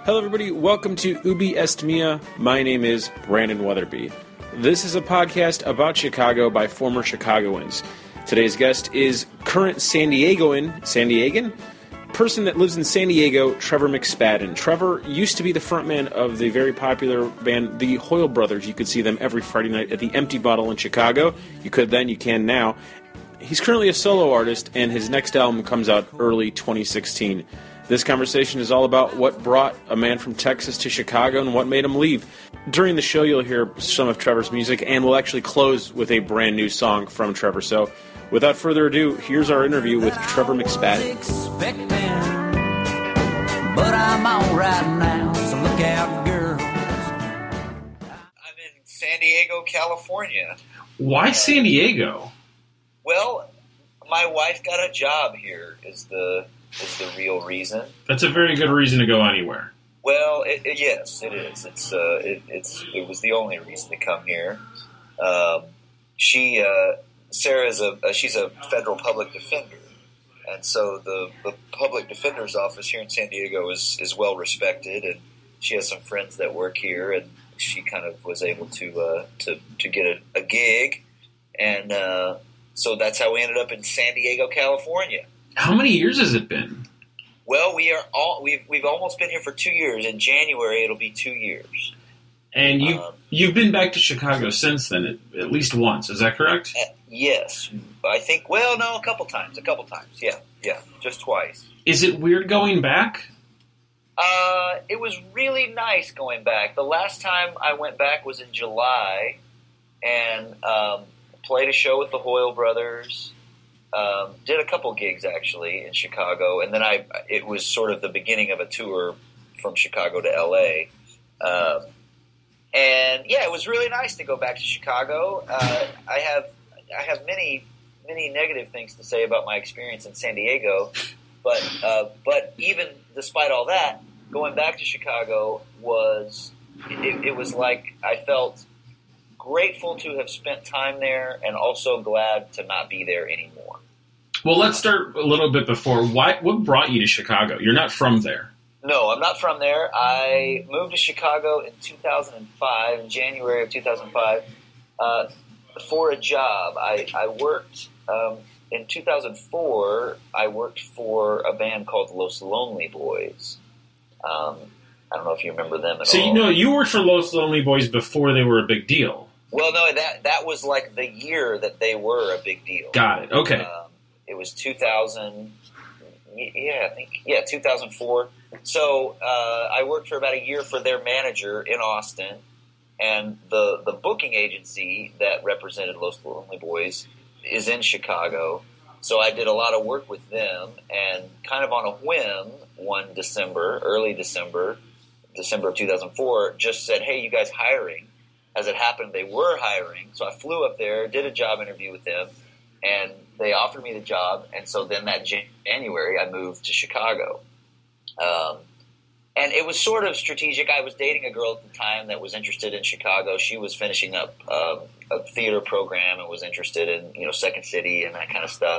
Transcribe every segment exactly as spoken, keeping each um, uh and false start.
Hello everybody, welcome to Ubi Est Mia. My name is Brandon Weatherby. This is a podcast about Chicago by former Chicagoans. Today's guest is current San Diegoan, San Diegan? Person that lives in San Diego, Trevor McSpadden. Trevor used to be the frontman of the very popular band, the Hoyle Brothers. You could see them every Friday night at the Empty Bottle in Chicago. You could then, you can now. He's currently a solo artist, and his next album comes out early twenty sixteen. This conversation is all about what brought a man from Texas to Chicago and what made him leave. During the show, you'll hear some of Trevor's music, and we'll actually close with a brand new song from Trevor. So, without further ado, here's our interview with Trevor McSpadden. But I'm all right now, so look out, girls. I'm in San Diego, California. Why San Diego? Well, my wife got a job here. Is the is the real reason. That's a very good reason to go anywhere. Well, it, it, yes, it is. It's uh, it, it's it was the only reason to come here. Um, she uh, Sarah is a uh, she's a federal public defender, and so the, the public defender's office here in San Diego is is well respected, and she has some friends that work here, and she kind of was able to uh, to to get a, a gig, and uh, so that's how we ended up in San Diego, California. How many years has it been? Well, we are all we've we've almost been here for two years. In January, it'll be two years. And you um, you've been back to Chicago since then, at, at least once. Is that correct? Uh, yes, I think. Well, no, a couple times. A couple times. Yeah, yeah, just twice. Is it weird going back? Uh, it was really nice going back. The last time I went back was in July, and um, played a show with the Hoyle Brothers. Um, did a couple gigs actually in Chicago, and then I it was sort of the beginning of a tour from Chicago to L A. Um, and yeah, it was really nice to go back to Chicago. Uh, I have I have many many negative things to say about my experience in San Diego, but uh, but even despite all that, going back to Chicago was it, it was like I felt grateful to have spent time there, and also glad to not be there anymore. Well, let's start a little bit before. Why, what brought you to Chicago? You're not from there. No, I'm not from there. I moved to Chicago in two thousand five, in January of two thousand five, uh, for a job. I, I worked, um, in two thousand four, I worked for a band called Los Lonely Boys. Um, I don't know if you remember them at so, all. So, you know, you worked for Los Lonely Boys before they were a big deal. Well, no, that that was like the year that they were a big deal. Got it. Okay. Um, it was two thousand. Yeah, I think yeah, two thousand four. So uh, I worked for about a year for their manager in Austin, and the the booking agency that represented Los Lonely Boys is in Chicago. So I did a lot of work with them, and kind of on a whim, one December, early December, December of two thousand four, just said, "Hey, you guys hiring?" As it happened, they were hiring, so I flew up there, did a job interview with them, and they offered me the job. And so then that January, I moved to Chicago. Um, and it was sort of strategic. I was dating a girl at the time that was interested in Chicago. She was finishing up um, a theater program and was interested in, you know, Second City and that kind of stuff.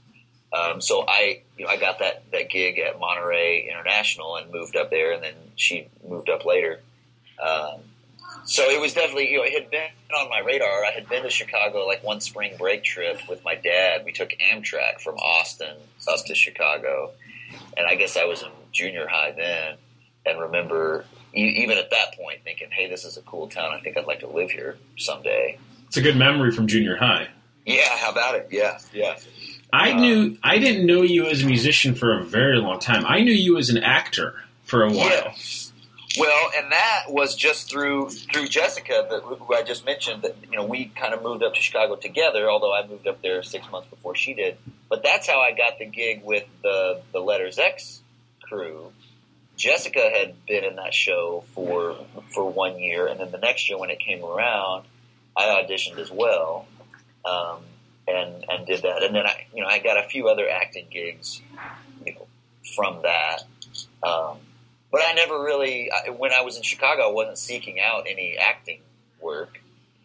Um, so I, you know, I got that, that gig at Monterey International and moved up there, and then she moved up later. Um, So it was definitely, you know, it had been on my radar. I had been to Chicago like one spring break trip with my dad. We took Amtrak from Austin up to Chicago. And I guess I was in junior high then, and remember even at that point thinking, hey, this is a cool town. I think I'd like to live here someday. It's a good memory from junior high. Yeah, how about it? Yeah, yeah. I um, knew, I didn't know you as a musician for a very long time. I knew you as an actor for a while. Yeah. Well, and that was just through through Jessica, that, who I just mentioned. That you know, we kind of moved up to Chicago together. Although I moved up there six months before she did. But that's how I got the gig with the the Letters X crew. Jessica had been in that show for for one year, and then the next year when it came around, I auditioned as well, um, and and did that. And then I you know I got a few other acting gigs, you know, from that. Um, But I never really, when I was in Chicago, I wasn't seeking out any acting work.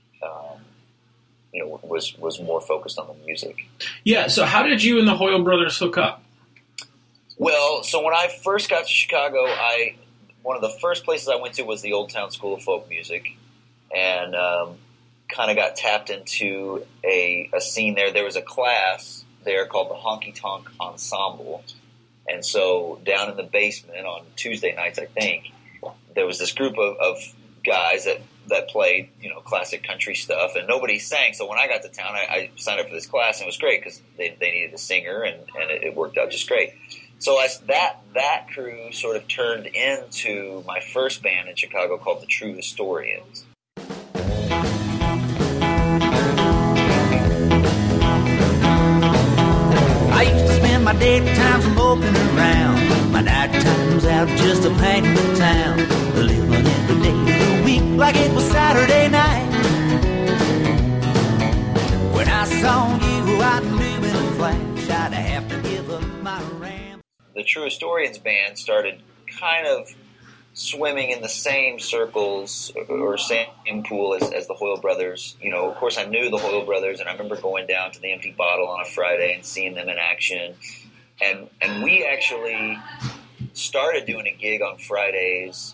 Um, you know, was was more focused on the music. Yeah. So, how did you and the Hoyle Brothers hook up? Well, so when I first got to Chicago, I one of the first places I went to was the Old Town School of Folk Music, and um, kind of got tapped into a, a scene there. There was a class there called the Honky Tonk Ensemble, and so down in the basement on Tuesday nights, I think, there was this group of, of guys that, that played, you know, classic country stuff, and nobody sang. So when I got to town, I, I signed up for this class, and it was great because they, they needed a singer, and, and it, it worked out just great. So as that that crew sort of turned into my first band in Chicago called the True Historians. I used to spend my daytimes moping around, my night times out just a painting the town, living every day of the week like it was Saturday night. When I saw you, I knew in a flash I'd have to give up my ram. The True Historians band started kind of swimming in the same circles or same pool as, as the Hoyle Brothers. You know, of course, I knew the Hoyle Brothers, and I remember going down to the Empty Bottle on a Friday and seeing them in action. And and we actually started doing a gig on Fridays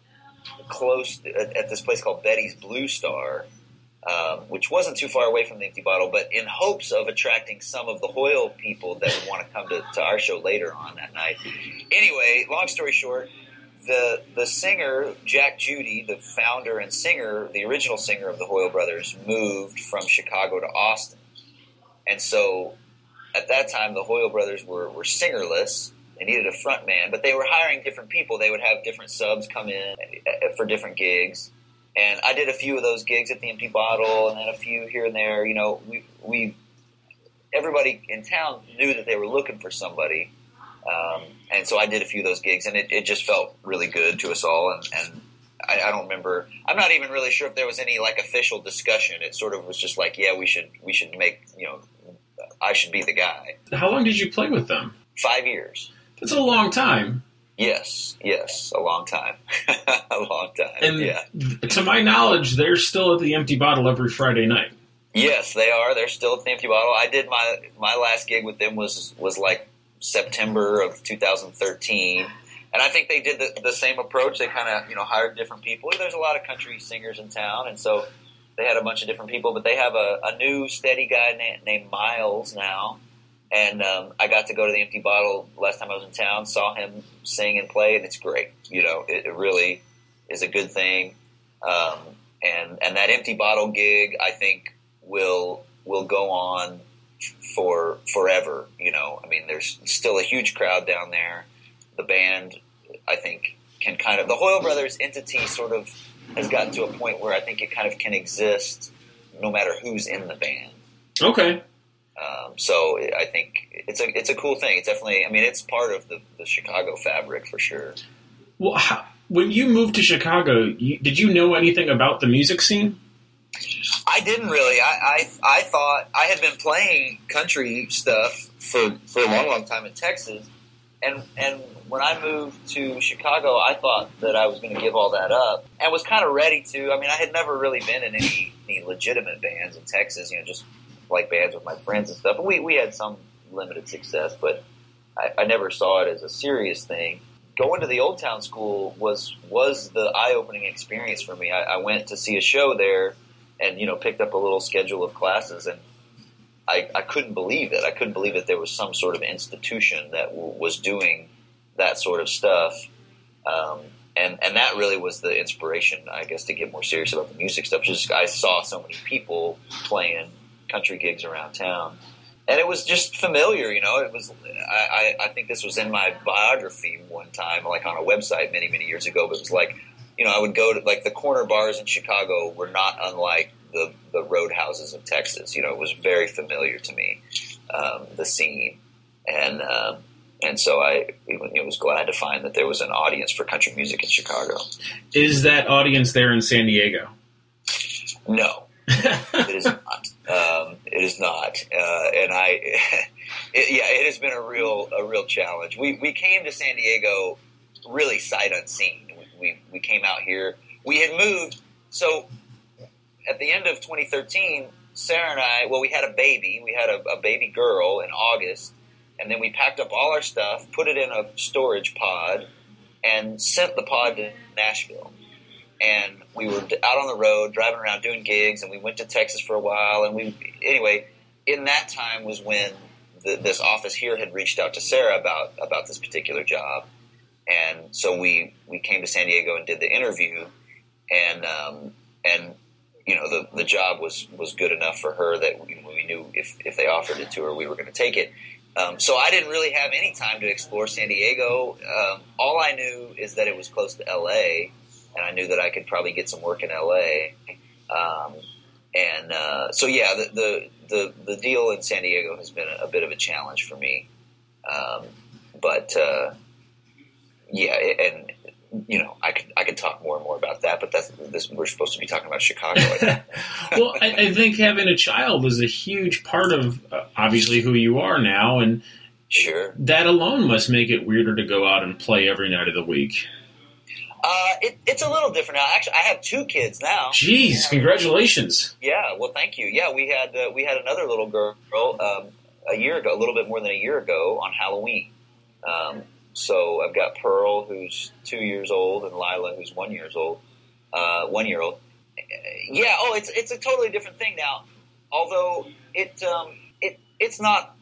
close at, at this place called Betty's Blue Star, um, which wasn't too far away from the Empty Bottle, but in hopes of attracting some of the Hoyle people that would want to come to, to our show later on that night. Anyway, long story short, The the singer, Jack Judy, the founder and singer, the original singer of the Hoyle Brothers, moved from Chicago to Austin. And so at that time, the Hoyle Brothers were, were singerless. They needed a front man, but they were hiring different people. They would have different subs come in for different gigs. And I did a few of those gigs at the Empty Bottle, and then a few here and there. You know, we, we everybody in town knew that they were looking for somebody. Um, and so I did a few of those gigs, and it, it just felt really good to us all. And, and I, I don't remember. I'm not even really sure if there was any like official discussion. It sort of was just like, yeah, we should we should make you know, I should be the guy. How long did you play with them? Five years. That's a long time. Yes, yes, a long time, a long time. And yeah. To my knowledge, they're still at the Empty Bottle every Friday night. Yes, they are. They're still at the Empty Bottle. I did my my last gig with them was was like September of two thousand thirteen, and I think they did the, the same approach. They kind of, you know, hired different people. There's a lot of country singers in town, and so they had a bunch of different people, but they have a, a new steady guy na- named Miles now, and um, I got to go to the Empty Bottle last time I was in town, saw him sing and play, and it's great. You know, it, it really is a good thing, um, and and that Empty Bottle gig, I think, will will go on for forever. You know, I mean, there's still a huge crowd down there. The band, I think, can kind of, the Hoyle Brothers entity sort of has gotten to a point where I think it kind of can exist no matter who's in the band. Okay. Um, so I think it's a it's a cool thing. It's definitely, I mean, it's part of the, the Chicago fabric for sure. Well, how, when you moved to Chicago, you, did you know anything about the music scene? I didn't really. I, I I thought I had been playing country stuff for, for a long, long time in Texas, and and when I moved to Chicago, I thought that I was going to give all that up, and was kind of ready to. I mean, I had never really been in any, any legitimate bands in Texas, you know, just like bands with my friends and stuff. And we we had some limited success, but I, I never saw it as a serious thing. Going to the Old Town School was was the eye-opening experience for me. I, I went to see a show there. And, you know, picked up a little schedule of classes, and I, I couldn't believe it. I couldn't believe that there was some sort of institution that w- was doing that sort of stuff. Um, and, and that really was the inspiration, I guess, to get more serious about the music stuff. Just I saw so many people playing country gigs around town. And it was just familiar, you know. It was. I, I, I think this was in my biography one time, like on a website many, many years ago. But it was like, you know, I would go to, like, the corner bars in Chicago were not unlike the, the roadhouses of Texas. You know, it was very familiar to me, um, the scene. And um, and so I you know, was glad to find that there was an audience for country music in Chicago. Is that audience there in San Diego? No, it is not. Um, it is not. Uh, and I, it, yeah, it has been a real a real challenge. We we came to San Diego really sight unseen. We we came out here. We had moved. So at the end of twenty thirteen, Sarah and I, well, we had a baby. We had a, a baby girl in August, and then we packed up all our stuff, put it in a storage pod, and and sent the pod to Nashville. And we were out on the road, driving around doing gigs, and we went to Texas for a while. And we, anyway, in that time was when the, this office here had reached out to Sarah about about this particular job. And so we, we came to San Diego and did the interview, and um, and you know the, the job was, was good enough for her that we, we knew if, if they offered it to her, we were going to take it. Um, so I didn't really have any time to explore San Diego. Um, all I knew is that it was close to L A, and I knew that I could probably get some work in L A. Um, and uh, so yeah, the, the the the deal in San Diego has been a, a bit of a challenge for me. Um, but uh, yeah, and you know, I could I could talk more and more about that, but that's this. We're supposed to be talking about Chicago. Well, I, I think having a child is a huge part of uh, obviously who you are now, and sure, that alone must make it weirder to go out and play every night of the week. Uh, it, it's a little different now. Actually, I have two kids now. Jeez, congratulations! Yeah, well, thank you. Yeah, we had uh, we had another little girl um, a year ago, a little bit more than a year ago on Halloween. Um, So I've got Pearl, who's two years old, and Lila, who's one years old, uh, one year old. Yeah. Oh, it's it's a totally different thing now. Although it um, it it's not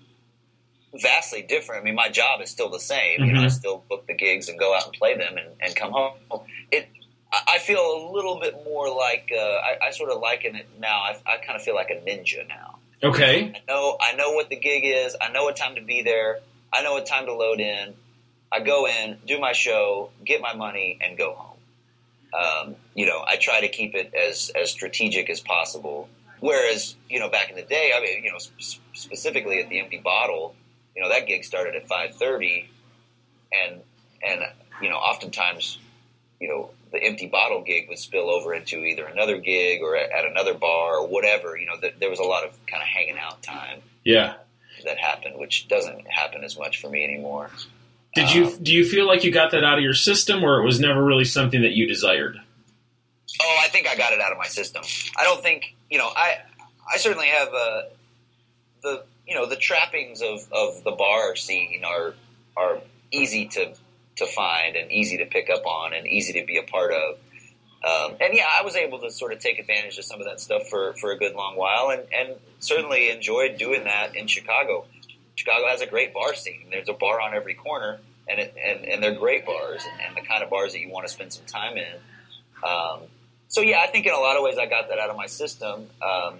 vastly different. I mean, my job is still the same. Mm-hmm. You know, I still book the gigs and go out and play them and, and come home. It I feel a little bit more like uh, I, I sort of liken it now. I, I kind of feel like a ninja now. Okay. I know I know what the gig is. I know what time to be there. I know what time to load in. I go in, do my show, get my money, and go home. Um, you know, I try to keep it as, as strategic as possible. Whereas, you know, back in the day, I mean, you know, sp- specifically at the Empty Bottle, you know, that gig started at five thirty, and and you know, oftentimes, you know, the Empty Bottle gig would spill over into either another gig or at, at another bar or whatever. You know, th- there was a lot of kind of hanging out time. Yeah, that happened, which doesn't happen as much for me anymore. Did you do you feel like you got that out of your system, or it was never really something that you desired? Oh, I think I got it out of my system. I don't think, you know, I I certainly have uh, the you know the trappings of, of the bar scene are are easy to to find and easy to pick up on and easy to be a part of. Um, and yeah, I was able to sort of take advantage of some of that stuff for, for a good long while, and, and certainly enjoyed doing that in Chicago. Chicago has a great bar scene. There's a bar on every corner, and it, and, and they're great bars, and, and the kind of bars that you want to spend some time in. Um, so yeah, I think in a lot of ways I got that out of my system. Um,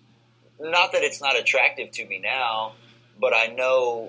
not that it's not attractive to me now, but I know,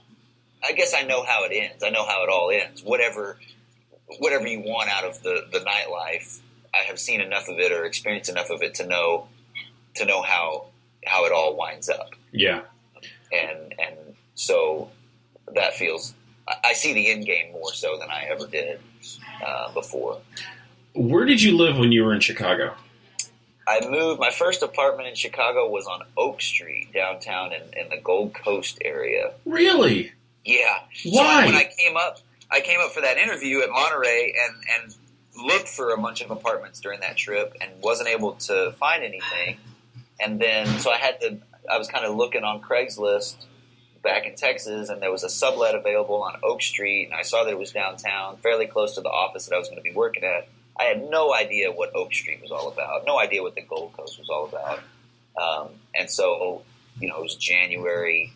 I guess I know how it ends. I know how it all ends. Whatever, whatever you want out of the, the nightlife, I have seen enough of it or experienced enough of it to know, to know how, how it all winds up. Yeah. And and so that feels – I see the end game more so than I ever did uh, before. Where did you live when you were in Chicago? I moved – my first apartment in Chicago was on Oak Street downtown in, in the Gold Coast area. Really? Yeah. Why? So when I came up, I came up for that interview at Monterey and, and looked for a bunch of apartments during that trip and wasn't able to find anything. And then – so I had to – I was kind of looking on Craigslist back in Texas, and there was a sublet available on Oak Street, and I saw that it was downtown, fairly close to the office that I was going to be working at. I had no idea what Oak Street was all about, no idea what the Gold Coast was all about. Um, and so, you know, it was January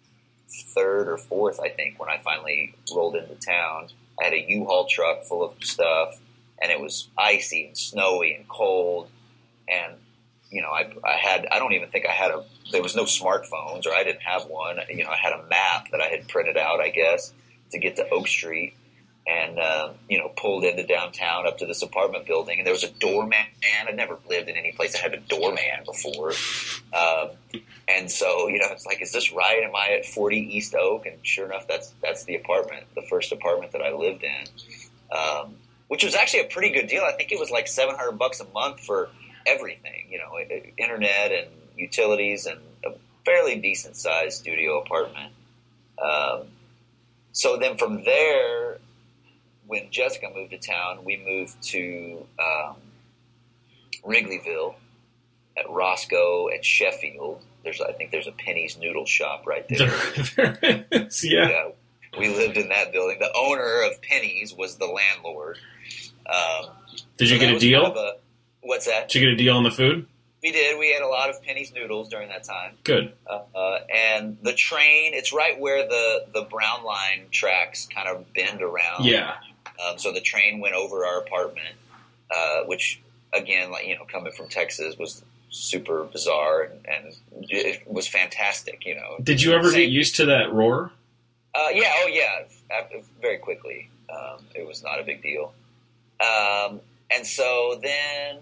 third or fourth, I think, when I finally rolled into town. I had a U-Haul truck full of stuff, and it was icy and snowy and cold, and you know, I, I had, I don't even think I had a, there was no smartphones or I didn't have one. You know, I had a map that I had printed out, I guess, to get to Oak Street and, uh, you know, pulled into downtown up to this apartment building. And there was a doorman. I'd never lived in any place that had a doorman before. Um, and so, you know, it's like, is this right? Am I at forty East Oak? And sure enough, that's, that's the apartment, the first apartment that I lived in, um, which was actually a pretty good deal. I think it was like seven hundred bucks a month for everything, you know, internet and utilities and a fairly decent sized studio apartment. Um, so then from there, when Jessica moved to town, we moved to um, Wrigleyville at Roscoe at Sheffield. There's, I think there's a Penny's Noodle Shop right there. There is, yeah. yeah. we lived in that building. The owner of Penny's was the landlord. Um, Did so you get a deal? Kind of a, what's that? Did you get a deal on the food? We did. We had a lot of Penny's noodles during that time. Good. Uh, uh, and the train, it's right where the, the Brown Line tracks kind of bend around. Yeah. Um, so the train went over our apartment, uh, which, again, like you know, coming from Texas was super bizarre and, and it was fantastic, you know. Did you ever Same. get used to that roar? Uh, yeah, oh yeah, After, very quickly. Um, it was not a big deal. Um, and so then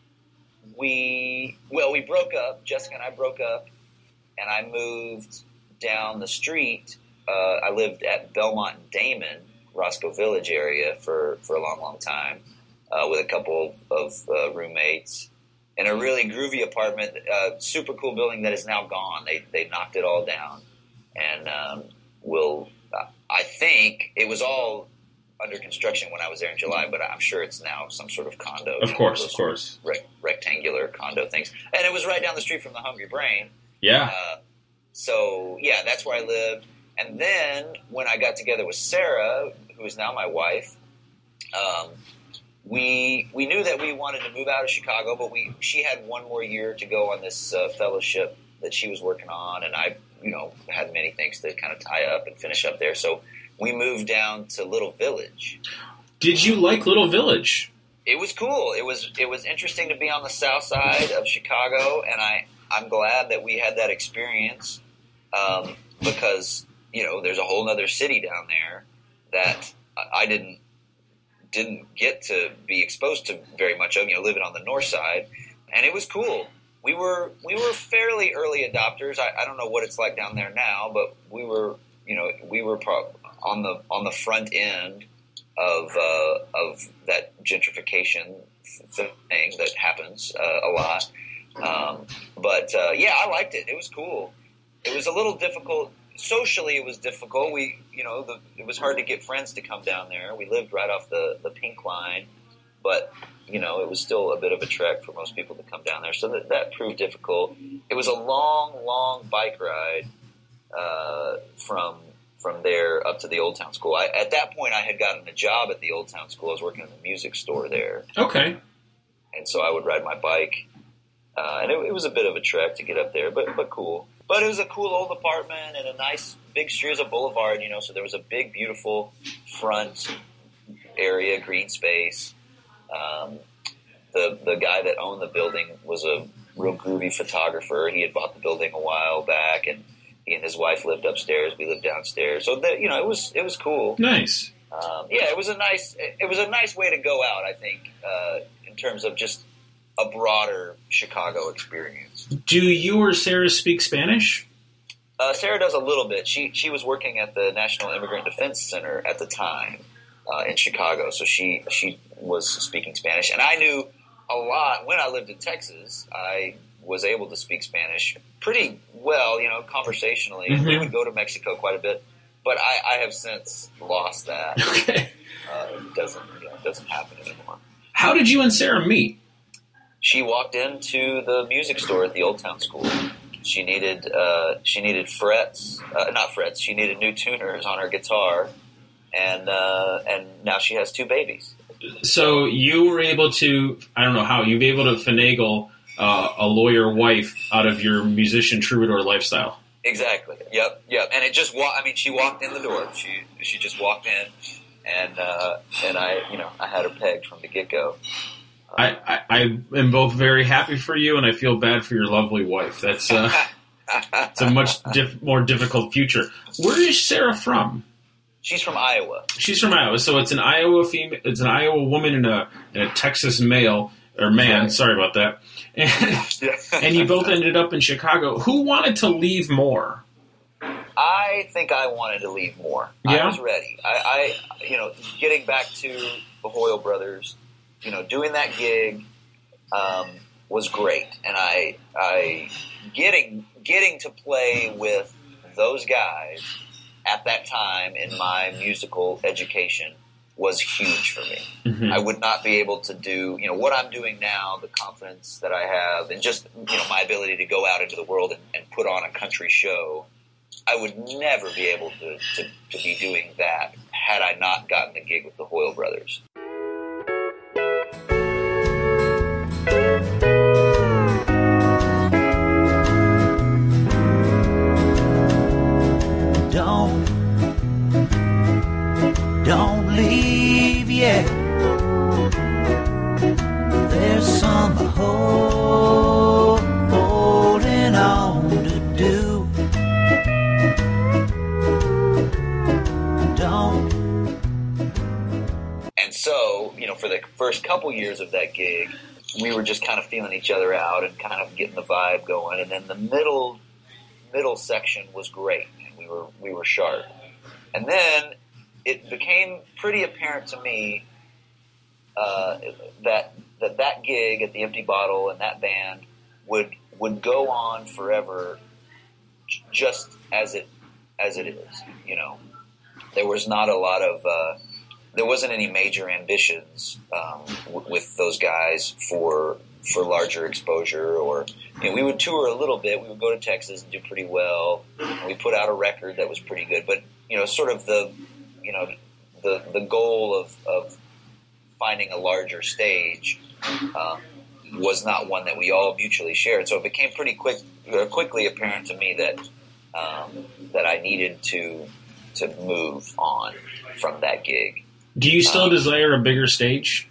we, well, we broke up. Jessica and I broke up, and I moved down the street. Uh, I lived at Belmont and Damon, Roscoe Village area for, for a long, long time uh, with a couple of uh, roommates in a really groovy apartment, uh, super cool building that is now gone. They they knocked it all down, and um, will uh, I think it was all under construction when I was there in July, but I'm sure it's now some sort of condo. Of course, of course. Rec- rectangular condo things, and it was right down the street from the Hungry Brain. Yeah. Uh, so yeah, that's where I lived. And then when I got together with Sarah, who is now my wife, um, we we knew that we wanted to move out of Chicago, but we she had one more year to go on this uh, fellowship that she was working on, and I you know had many things to kind of tie up and finish up there. So we moved down to Little Village. Did you like Little Village? It was cool. It was it was interesting to be on the south side of Chicago, and I I'm glad that we had that experience um, because. You know, there's a whole other city down there that I didn't didn't get to be exposed to very much of. You know, living on the north side, and it was cool. We were we were fairly early adopters. I, I don't know what it's like down there now, but we were you know we were pro- on the on the front end of uh, of that gentrification thing that happens uh, a lot. Um, but uh, yeah, I liked it. It was cool. It was a little difficult. Socially, it was difficult. We, you know, the, it was hard to get friends to come down there. We lived right off the, the Pink Line, but, you know, it was still a bit of a trek for most people to come down there. So that, that proved difficult. It was a long, long bike ride uh, from from there up to the Old Town School. I, at that point, I had gotten a job at the Old Town School. I was working in the music store there. Okay. And so I would ride my bike. Uh, and it, it was a bit of a trek to get up there, but but cool. But it was a cool old apartment and a nice big street. It was a boulevard, you know, so there was a big, beautiful front area, green space. Um, the the guy that owned the building was a real groovy photographer. He had bought the building a while back, and he and his wife lived upstairs. We lived downstairs. So, the, you know, it was it was cool. Nice. Um, yeah, it was a nice it was a nice way to go out, I think, uh, in terms of just a broader Chicago experience. Do you or Sarah speak Spanish? Uh, Sarah does a little bit. She she was working at the National Immigrant Defense Center at the time uh, in Chicago, so she she was speaking Spanish. And I knew a lot when I lived in Texas. I was able to speak Spanish pretty well, you know, conversationally. Mm-hmm. We would go to Mexico quite a bit, but I, I have since lost that. Okay. Uh, it doesn't you know, it doesn't happen anymore. How did you and Sarah meet? She walked into the music store at the Old Town School. She needed uh, she needed frets, uh, not frets. She needed new tuners on her guitar, and uh, and now she has two babies. So you were able to, I don't know how, you were able to finagle uh, a lawyer wife out of your musician troubadour lifestyle. Exactly. Yep. Yep. And it just wa- I mean, she walked in the door. She she just walked in, and uh, and I you know I had her pegged from the get go. I, I, I am both very happy for you, and I feel bad for your lovely wife. That's uh, it's a much diff- more difficult future. Where is Sarah from? She's from Iowa. She's from Iowa, so it's an Iowa female. It's an Iowa woman and a and a Texas male or man. Right. Sorry about that. And, and you both ended up in Chicago. Who wanted to leave more? I think I wanted to leave more. Yeah? I was ready. I, I you know, getting back to the Hoyle Brothers. You know, doing that gig um, was great, and I, I getting getting to play with those guys at that time in my musical education was huge for me. Mm-hmm. I would not be able to do, you know, what I'm doing now, the confidence that I have, and just, you know, my ability to go out into the world and, and put on a country show I would never be able to, to, to be doing that had I not gotten the gig with the Hoyle Brothers. Don't, don't leave yet. There's some hold, holding on to do. Don't. And so, you know, for the first couple years of that gig, we were just kind of feeling each other out and kind of getting the vibe going. And then the middle middle section was great. We were we were sharp. And then it became pretty apparent to me uh, that that that gig at the Empty Bottle and that band would would go on forever, j- just as it as it is. You know, there was not a lot of uh, there wasn't any major ambitions um, w- with those guys for for larger exposure. Or, you know, we would tour a little bit. We would go to Texas and do pretty well. And we put out a record that was pretty good. But, you know, sort of the you know the the goal of, of finding a larger stage um, was not one that we all mutually shared. So it became pretty quick, uh, quickly apparent to me that um, that I needed to to move on from that gig. Do you still um, desire a bigger stage?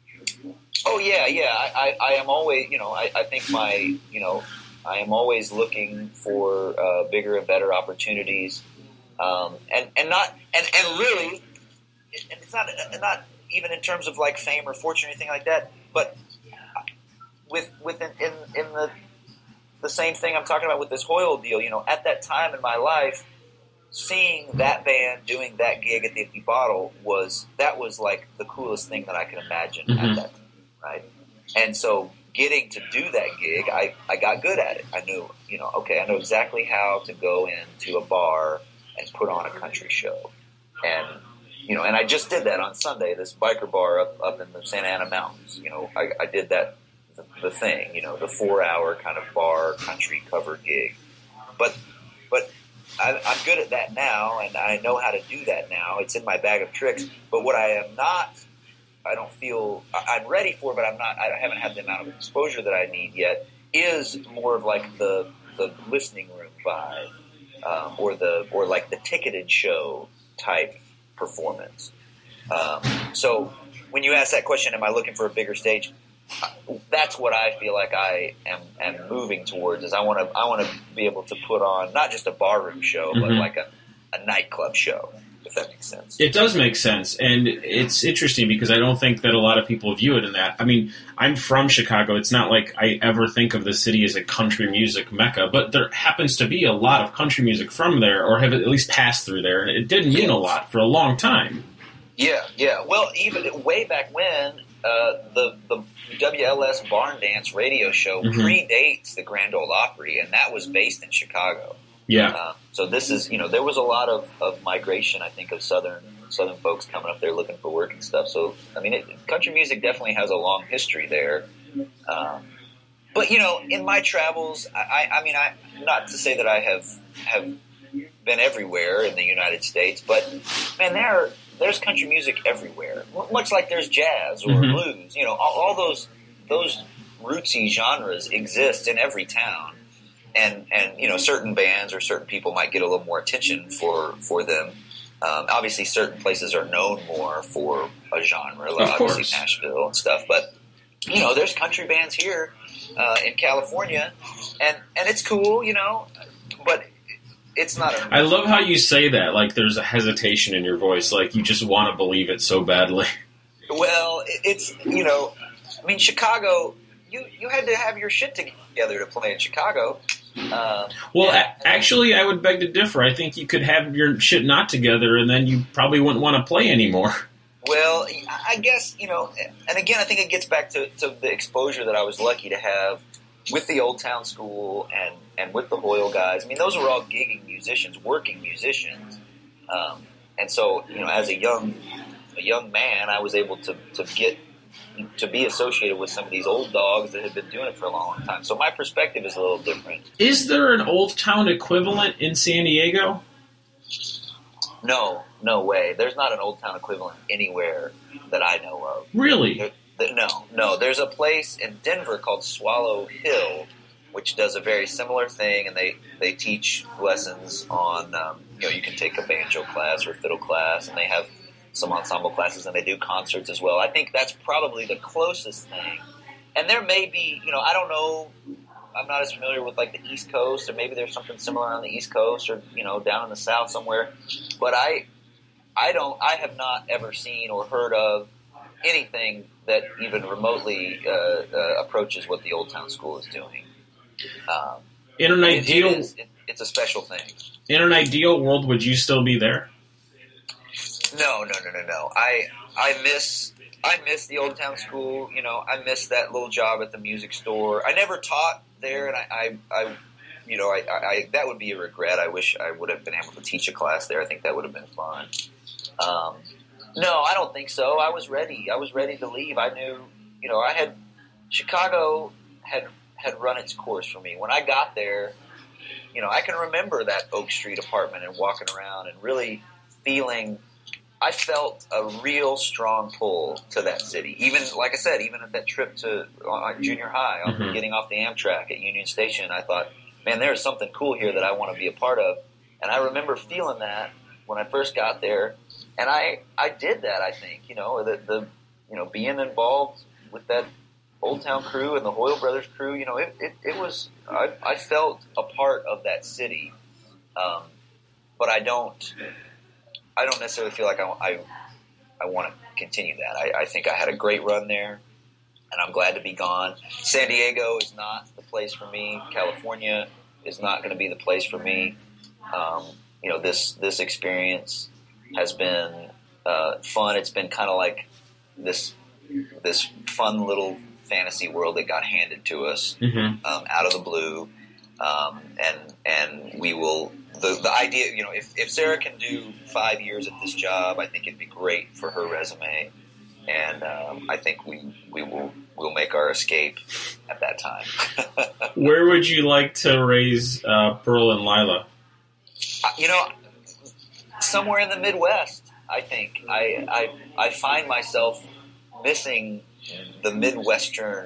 Oh yeah, yeah. I, I, I am always, you know, I, I think my, you know, I am always looking for uh, bigger and better opportunities, um, and and not and, and really, and it's not not even in terms of like fame or fortune or anything like that, but with with in, in, in the the same thing I'm talking about with this Hoyle deal. You know, at that time in my life, seeing that band doing that gig at the Empty Bottle was that was like the coolest thing that I could imagine mm-hmm. at that time. Right. And so getting to do that gig, I, I got good at it. I knew, you know, okay, I know exactly how to go into a bar and put on a country show. And, you know, and I just did that on Sunday, this biker bar up, up in the Santa Ana Mountains. You know, I, I did that, the, the thing, you know, the four hour kind of bar country cover gig. But, but I, I'm good at that now, and I know how to do that now. It's in my bag of tricks. But what I am not, I don't feel I'm ready for, but I'm not. I haven't had the amount of exposure that I need yet. Is more of like the the listening room vibe, um, or the or like the ticketed show type performance. Um, so when you ask that question, am I looking for a bigger stage? That's what I feel like I am, am moving towards. Is I want to I want to be able to put on not just a barroom show, mm-hmm. but like a, a nightclub show. If that makes sense. It does make sense, and it's interesting because I don't think that a lot of people view it in that. I mean, I'm from Chicago. It's not like I ever think of the city as a country music mecca, but there happens to be a lot of country music from there, or have at least passed through there, and it didn't mean a lot for a long time. Yeah, yeah. Well, even way back when, uh, the the W L S Barn Dance radio show mm-hmm. predates the Grand Ole Opry, and that was based in Chicago. Yeah. Uh, so this is, you know, there was a lot of, of migration, I think, of southern southern folks coming up there looking for work and stuff. So, I mean, it, country music definitely has a long history there. Um, but, you know, in my travels, I, I mean, I not to say that I have have been everywhere in the United States, but, man, there there's country music everywhere, much like there's jazz or mm-hmm. blues. You know, all, all those those rootsy genres exist in every town. And, and you know, certain bands or certain people might get a little more attention for, for them. Um, obviously, certain places are known more for a genre, like obviously Nashville and stuff. But, you know, there's country bands here uh, in California, and, and it's cool, you know, but it's not a... I love how you say that, like there's a hesitation in your voice, like you just want to believe it so badly. Well, it's, you know, I mean, Chicago, you, you had to have your shit together to play in Chicago. Um, well, and, a- actually, I would beg to differ. I think you could have your shit not together, and then you probably wouldn't want to play anymore. Well, I guess, you know, and again, I think it gets back to, to the exposure that I was lucky to have with the Old Town School and, and with the Hoyle guys. I mean, those were all gigging musicians, working musicians. Um, and so, you know, as a young a young man, I was able to, to get to be associated with some of these old dogs that have been doing it for a long, long time. So my perspective is a little different. Is there an Old Town equivalent in San Diego? No, no way. There's not an Old Town equivalent anywhere that I know of. Really? There, there, no, no. There's a place in Denver called Swallow Hill, which does a very similar thing, and they, they teach lessons on, um, you know, you can take a banjo class or a fiddle class, and they have some ensemble classes, and they do concerts as well. I think that's probably the closest thing. And there may be, you know, I don't know, I'm not as familiar with, like, the East Coast, or maybe there's something similar on the East Coast or, you know, down in the South somewhere. But I I don't, I have not ever seen or heard of anything that even remotely uh, uh, approaches what the Old Town School is doing. Um, in an it, ideal, it is, it, it's a special thing. In an ideal world, would you still be there? No, no, no, no, no. I I miss I miss the Old Town School. You know, I miss that little job at the music store. I never taught there, and I, I, I you know, I, I that would be a regret. I wish I would have been able to teach a class there. I think that would have been fun. Um, no, I don't think so. I was ready. I was ready to leave. I knew, you know, I had Chicago had had run its course for me when I got there. You know, I can remember that Oak Street apartment and walking around and really feeling. I felt a real strong pull to that city. Even, like I said, even at that trip to uh, junior high, on mm-hmm. getting off the Amtrak at Union Station, I thought, man, there's something cool here that I want to be a part of. And I remember feeling that when I first got there, and I, I did that. I think, you know, the, the you know being involved with that Old Town crew and the Hoyle Brothers crew, you know, it it, it was I, I felt a part of that city, um, but I don't. I don't necessarily feel like I, I, I want to continue that. I, I think I had a great run there, and I'm glad to be gone. San Diego is not the place for me. California is not going to be the place for me. Um, you know, this this experience has been uh, fun. It's been kind of like this this fun little fantasy world that got handed to us mm-hmm. um, out of the blue, um, and and we will. The, the idea, you know, if, if Sarah can do five years at this job, I think it'd be great for her resume, and um, I think we we will we'll make our escape at that time. Where would you like to raise uh, Pearl and Lila? You know, somewhere in the Midwest. I think I I, I find myself missing the Midwestern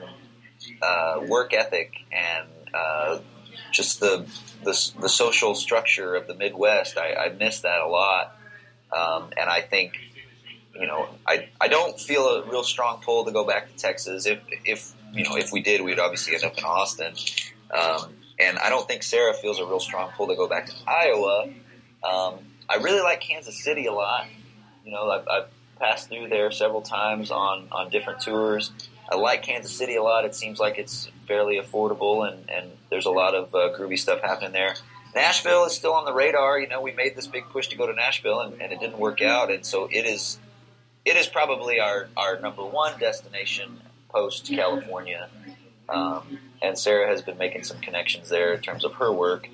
uh, work ethic and uh, just the The, the social structure of the Midwest. I, I miss that a lot, um, and I think, you know, I I don't feel a real strong pull to go back to Texas. If if you know if we did, we'd obviously end up in Austin, um, and I don't think Sarah feels a real strong pull to go back to Iowa. Um, I really like Kansas City a lot. You know, I've, I've passed through there several times on on different tours. I like Kansas City a lot. It seems like it's fairly affordable, and, and there's a lot of uh, groovy stuff happening there. Nashville is still on the radar. You know, we made this big push to go to Nashville, and, and it didn't work out. And so it is it is probably our, our number one destination post-California. Um, and Sarah has been making some connections there in terms of her work.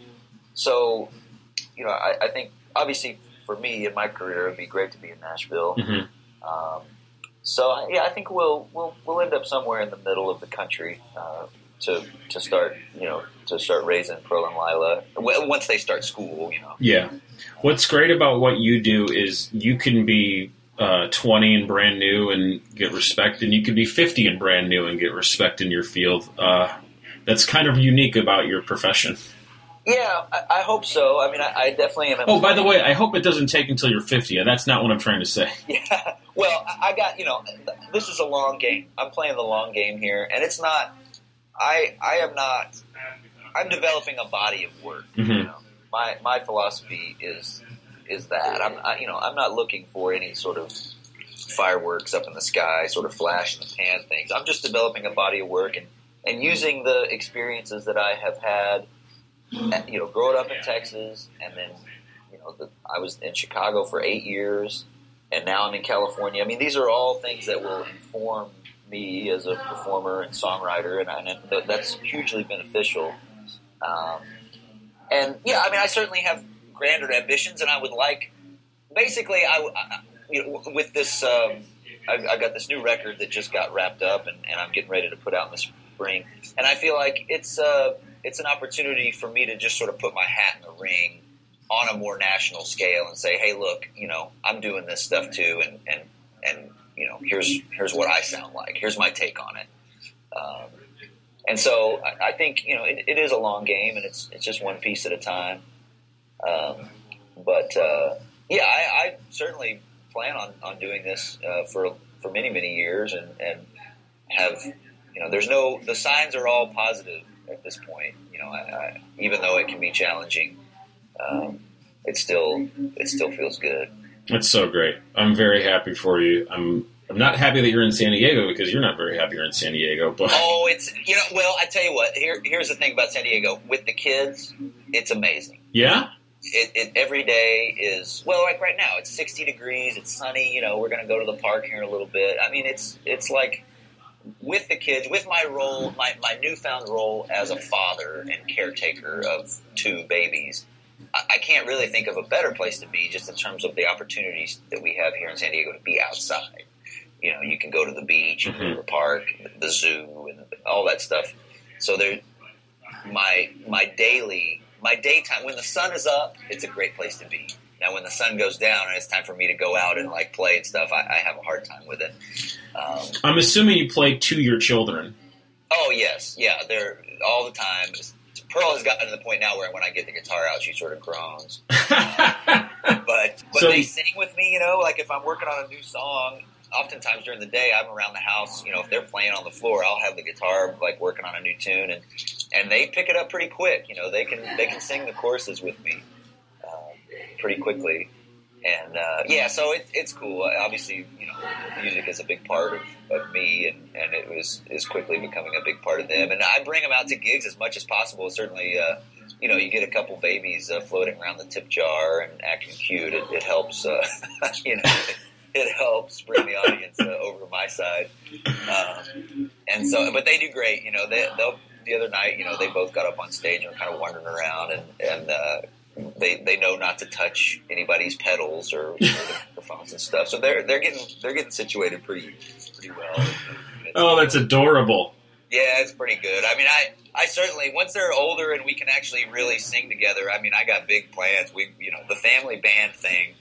So, you know, I, I think, obviously, for me in my career, it would be great to be in Nashville. Mm-hmm. Um, So yeah, I think we'll we'll we'll end up somewhere in the middle of the country uh, to to start you know to start raising Pearl and Lila once they start school. You know. Yeah. What's great about what you do is you can be uh, twenty and brand new and get respect, and you can be fifty and brand new and get respect in your field. Uh, that's kind of unique about your profession. Yeah, I, I hope so. I mean, I, I definitely am. Oh, by the way, I hope it doesn't take until you're fifty. That's not what I'm trying to say. Yeah. Well, I, I got, you know, this is a long game. I'm playing the long game here, and it's not, I I am not, I'm developing a body of work. Mm-hmm. You know? My my philosophy is is that. I'm, I, you know, I'm not looking for any sort of fireworks up in the sky, sort of flash in the pan things. I'm just developing a body of work and, and using the experiences that I have had. You know, growing up in Texas, and then, you know, the, I was in Chicago for eight years, and now I'm in California. I mean, these are all things that will inform me as a performer and songwriter, and, I, and that's hugely beneficial. Um, and, yeah, I mean, I certainly have grander ambitions, and I would like, basically, I, I you know, with this, um, I've, I've got this new record that just got wrapped up, and, and I'm getting ready to put out in the spring. And I feel like it's uh, it's an opportunity for me to just sort of put my hat in the ring on a more national scale and say, hey, look, you know, I'm doing this stuff too, and and, and you know, here's here's what I sound like. Here's my take on it. Um, and so I, I think, you know, it, it is a long game, and it's it's just one piece at a time. Um, but uh, yeah, I, I certainly plan on, on doing this uh, for for many many years, and, and have, you know, there's no the signs are all positive at this point. You know, I, I, even though it can be challenging, um, it still it still feels good. That's so great. I'm very happy for you. I'm I'm not happy that you're in San Diego, because you're not very happy you're in San Diego. But oh, it's you know, well, I tell you what. Here here's the thing about San Diego with the kids. It's amazing. Yeah. It, it every day is well, like right now, it's sixty degrees. It's sunny. You know, we're going to go to the park here in a little bit. I mean, it's it's like with the kids, with my role, my my newfound role as a father and caretaker of two babies. I can't really think of a better place to be, just in terms of the opportunities that we have here in San Diego to be outside. You know, you can go to the beach, you can go to the park, the zoo, and all that stuff. So there, my my daily, my daytime, when the sun is up, it's a great place to be. Now, when the sun goes down and it's time for me to go out and like play and stuff, I, I have a hard time with it. Um, I'm assuming you play to your children. Oh yes, yeah, they're all the time. Pearl has gotten to the point now where when I get the guitar out, she sort of groans. Um, but but So- they sing with me, you know, like if I'm working on a new song, oftentimes during the day I'm around the house, you know, if they're playing on the floor, I'll have the guitar like working on a new tune, and, and they pick it up pretty quick. You know, they can they can sing the choruses with me um, pretty quickly. And uh, yeah, so it, it's cool. Obviously, you know, music is a big part of, of me, and, and it was is quickly becoming a big part of them. And I bring them out to gigs as much as possible. Certainly, uh, you know, you get a couple babies uh, floating around the tip jar and acting cute. It, it helps, uh, you know, it, it helps bring the audience uh, over to my side. Um, and so, but they do great. You know, they, they'll the other night, you know, they both got up on stage and were kind of wandering around, and and. Uh, They they know not to touch anybody's pedals or, or the microphones and stuff, so they're they're getting they're getting situated pretty pretty well. It's, Oh, that's adorable. yeah, it's pretty good. I mean, I, I certainly once they're older and we can actually really sing together. I mean, I got big plans. We you know the family band thing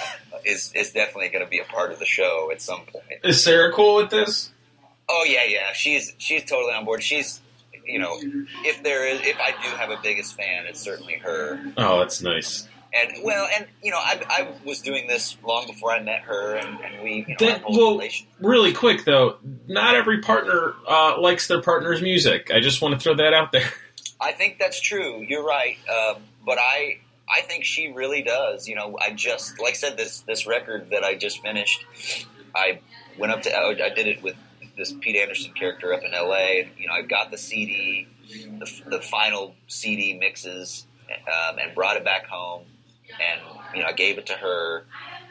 is is definitely going to be a part of the show at some point. Is Sarah cool with this? Oh yeah, yeah, she's she's totally on board. She's you know if there is if I do have a biggest fan, it's certainly her. Oh, that's nice. And well, and you know, I, I was doing this long before I met her, and, and we, you know, That, our whole well, relation. really quick though, not every partner uh, likes their partner's music. I just want to throw that out there. I think that's true. You're right, um, but I, I think she really does. You know, I just, like I said, this this record that I just finished, I went up to, I did it with this Pete Anderson character up in L A. And, you know, I got the C D, the, the final C D mixes, um, and brought it back home. And, you know, I gave it to her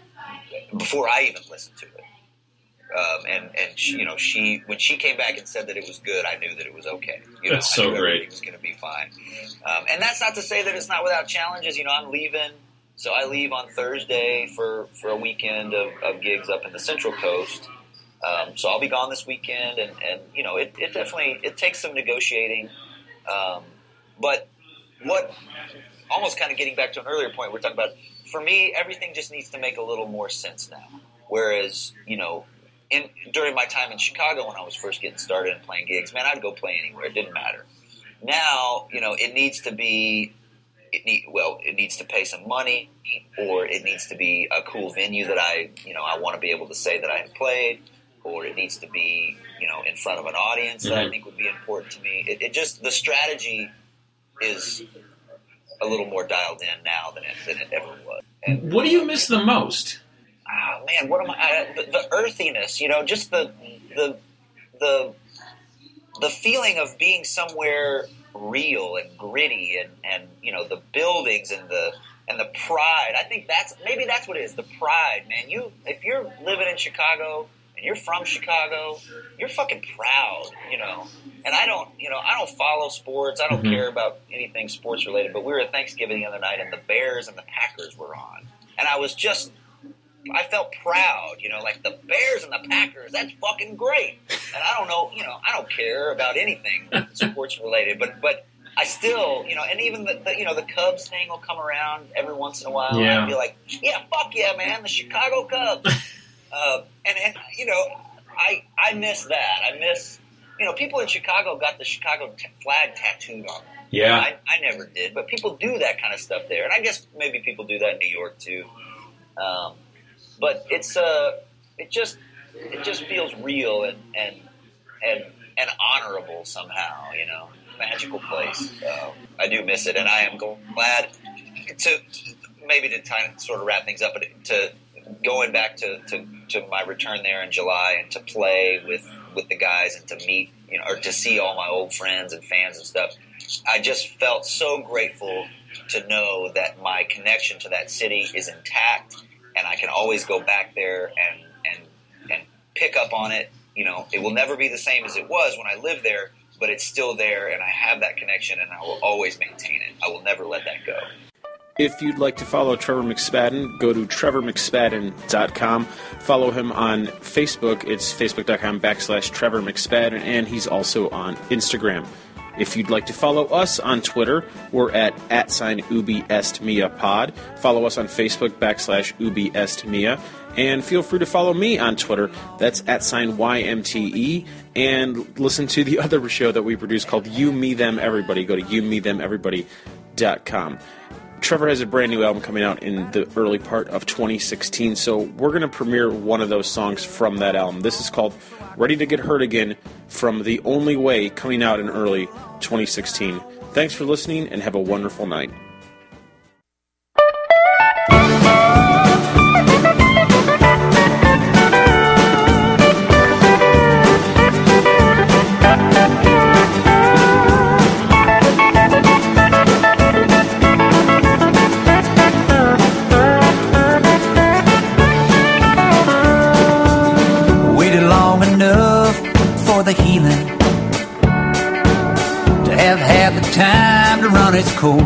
before I even listened to it. Um, and, and she, you know, she, when she came back and said that it was good, I knew that it was okay. You know, That's I so knew great. everything was going to be fine. Um, and that's not to say that it's not without challenges. You know, I'm leaving. So I leave on Thursday for, for a weekend of, of gigs up in the Central Coast. Um, so I'll be gone this weekend. And, and you know, it, it definitely, it takes some negotiating. Um, but what, almost kind of getting back to an earlier point we're talking about, for me, everything just needs to make a little more sense now. Whereas, you know, in during my time in Chicago when I was first getting started and playing gigs, man, I'd go play anywhere. It didn't matter. Now, you know, it needs to be, it need, well, it needs to pay some money, or it needs to be a cool venue that I, you know, I want to be able to say that I have played, or it needs to be, you know, in front of an audience that Mm-hmm. I think would be important to me. It, it just, the strategy is a little more dialed in now than it, than it ever was. And, What do you miss the most? oh, man, what am I? I the, the earthiness, you know, just the the the the feeling of being somewhere real and gritty, and, and you know, the buildings and the and the pride. I think that's maybe that's what it is. The pride, man. You if you're living in Chicago and you're from Chicago, you're fucking proud, you know. And I don't, you know, I don't follow sports. I don't Mhm. care about anything sports related. But we were at Thanksgiving the other night, and the Bears and the Packers were on, and I was just I felt proud, you know, like the Bears and the Packers. That's fucking great. And I don't know, you know, I don't care about anything sports related, but but I still, you know, and even the, the you know the Cubs thing will come around every once in a while. Yeah. And I'll be like, yeah, fuck yeah, man, the Chicago Cubs. uh, and and you know, I I miss that. I miss, you know, people in Chicago got the Chicago t- flag tattooed on them. Yeah. I, I never did, but people do that kind of stuff there, and I guess maybe people do that in New York too. Um, but it's uh, it just it just feels real and and and and honorable somehow, you know, magical place. Uh, I do miss it, and I am glad to maybe to kind of sort of wrap things up, but to going back to, to, to my return there in July and to play with with the guys and to meet, you know, or to see all my old friends and fans and stuff. I just felt so grateful to know that my connection to that city is intact, and I can always go back there and and and pick up on it. You know, it will never be the same as it was when I lived there, but it's still there, and I have that connection, and I will always maintain it. I will never let that go. If you'd like to follow Trevor McSpadden, go to trevor mcspadden dot com. Follow him on Facebook. It's facebook.com backslash Trevor McSpadden, and he's also on Instagram. If you'd like to follow us on Twitter, we're at at sign ubi est mia pod. Follow us on Facebook backslash ubi est mia. And feel free to follow me on Twitter. That's at sign Y M T E. And listen to the other show that we produce called You, Me, Them, Everybody. Go to you me them everybody dot com. Trevor has a brand new album coming out in the early part of twenty sixteen, so we're going to premiere one of those songs from that album. This is called Ready to Get Hurt Again from The Only Way, coming out in early twenty sixteen. Thanks for listening, and have a wonderful night. The healing to have had the time to run its course.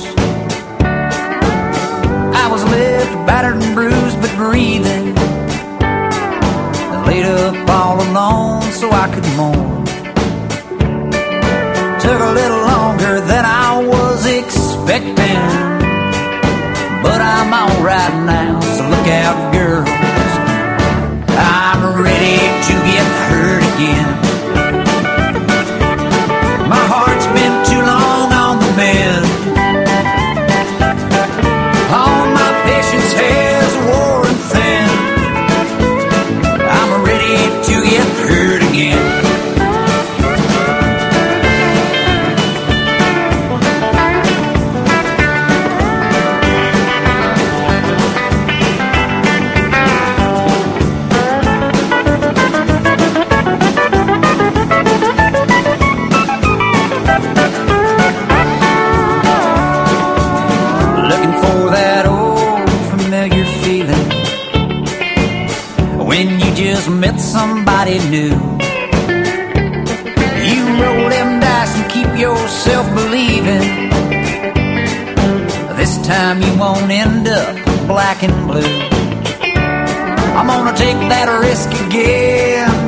I was left battered and bruised but breathing, and laid up all alone so I could mourn. Took a little longer than I was expecting, but I'm alright now, so look out, girls. I'm ready to get hurt again. My heart's been too long on the mend. All my patience has worn thin. I'm ready to get hurt again. Met somebody new. You roll them dice and keep yourself believing this time you won't end up black and blue. I'm gonna take that risk again.